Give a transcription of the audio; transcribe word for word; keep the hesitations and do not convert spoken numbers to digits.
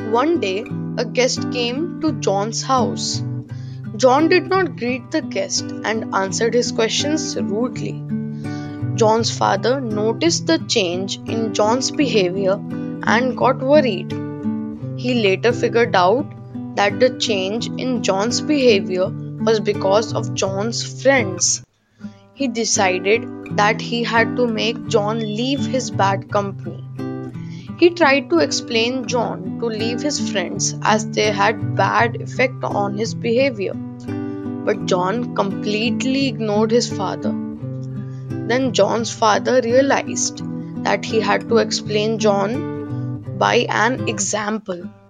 One day, a guest came to John's house. John did not greet the guest and answered his questions rudely. John's father noticed the change in John's behavior and got worried. He later figured out that the change in John's behavior was because of John's friends. He decided that he had to make John leave his bad company. He tried to explain John to leave his friends as they had bad effect on his behavior. But John completely ignored his father. Then John's father realized that he had to explain John by an example.